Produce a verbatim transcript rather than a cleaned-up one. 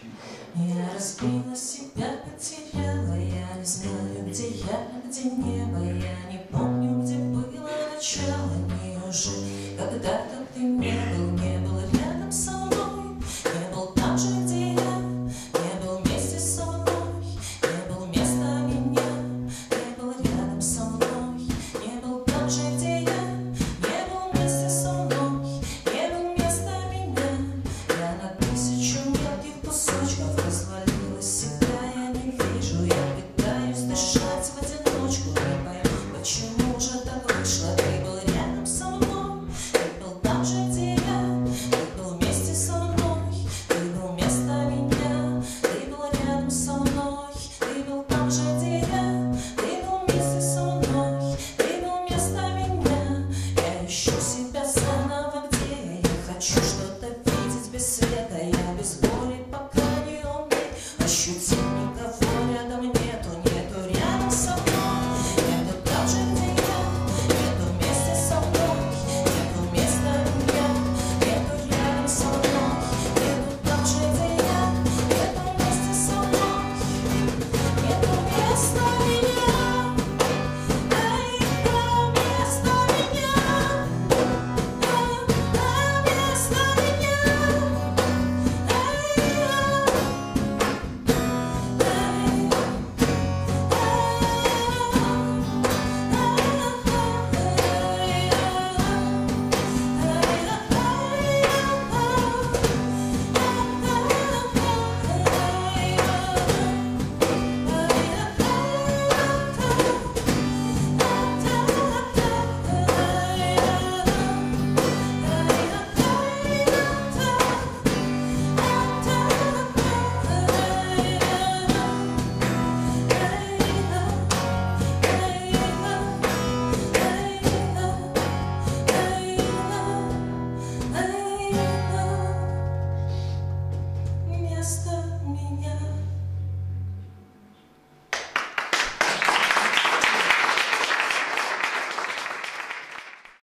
Я разбила себя, потеряла, я не знаю, где я, где небо, я не помню, где было начало. Неужели когда-то ты не был, не был рядом со мной, не был там же, где я, не был вместе со мной, не был вместо меня, не был рядом со мной, не был там же, где я, не был вместе со мной, не был вместо меня. Я на тысячу мелких кусочков развалила себя, я не вижу, я пытаюсь дышать в одиночку, не пойму, почему же так вышло. Ты был рядом со мной, ты был там же, где я, ты был вместе со мной, ты был вместо меня, ты был рядом со мной, ты был там же, где я, ты был вместе со мной, ты был вместо меня. Я ищу себя заново, где я, я хочу что-то видеть без света, я без боли.